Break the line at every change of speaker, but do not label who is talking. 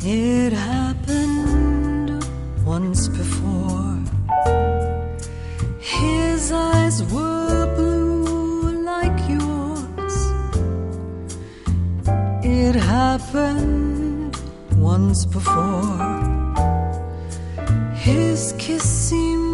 It happened once before. His eyes were blue like yours. It happened once before. His kiss seemed